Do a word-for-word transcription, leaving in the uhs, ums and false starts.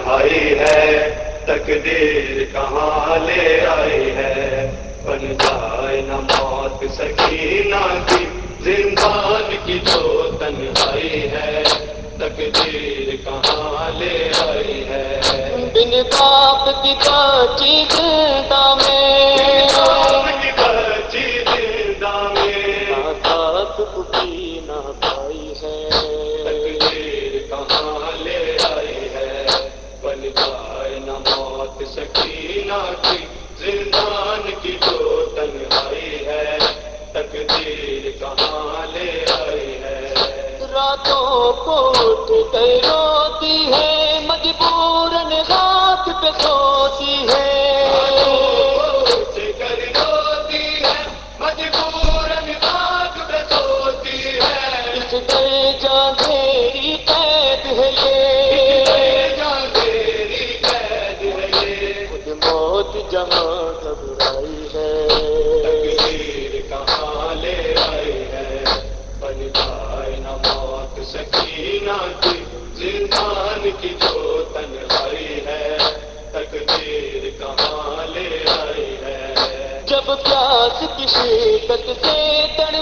تنہائی ہے، تقدیر کہاں لے آئی ہے، بن جائے نہ موت سکینہ کی، زندان کی جو تنہائی ہے، تقدیر کہاں لے آئی ہے۔ بن باپ کی بچی زندہ میں، باپ کی بچی زندہ میں، نہ ساس پوچھی نہ بھائی ہے، تقدیر کہاں لے آئی ہے، بن جائے نہ موت سکینہ کی، زندان کی جو تنہائی ہے، تقدیر کہاں لے آئی ہے۔ راتوں کو اٹھ کر روتی ہے، مجبوراً ہاتھ پہ سوتی ہے، اٹھ کر روتی ہے، مجبوراً ہاتھ پہ سوتی ہے، اس درجہ میری قید ہے یہ، جہاں تیری قید ہے یہ، خود موت جہاں گھبرائی ہے، تقدیر کہاں لے آئی ہے، بن جائے نہ موت سکینہ کی، زندان کی جو تنہائی ہے، تقدیر کہاں لے آئی ہے۔ جب پیاس کی شدت سے